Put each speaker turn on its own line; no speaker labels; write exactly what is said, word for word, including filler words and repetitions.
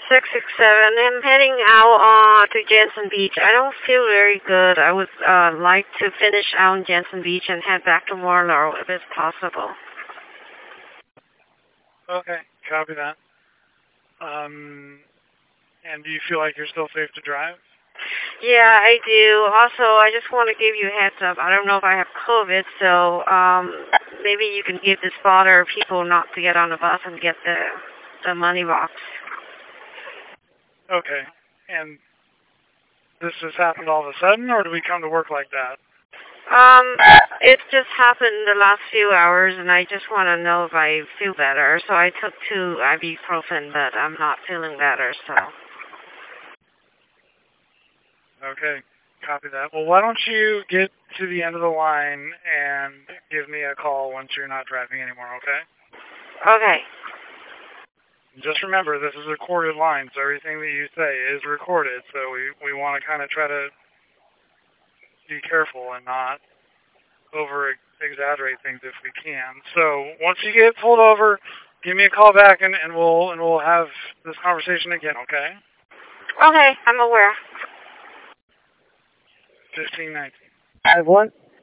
six six seven. I'm heading out uh, to Jensen Beach. I don't feel very good. I would uh, like to finish out in Jensen Beach and head back to Marlow if it's possible.
Okay, copy that. Um, and do you feel like you're still safe to drive?
Yeah, I do. Also, I just want to give you a heads up. I don't know if I have COVID, so um, maybe you can give the spotter people not to get on the bus and get the the money box.
Okay. And this just happened all of a sudden, or do we come to work like that?
Um, it just happened the last few hours, and I just want to know if I feel better. So I took two ibuprofen, but I'm not feeling better, so.
Okay, copy that. Well, why don't you get to the end of the line and give me a call once you're not driving anymore, okay?
Okay.
Just remember, this is a recorded line, so everything that you say is recorded, so we, we want to kind of try to be careful and not over-exaggerate things if we can. So once you get pulled over, give me a call back, and, and we'll and we'll have this conversation again, okay?
Okay, I'm aware.
fifteen nineteen.
I have one.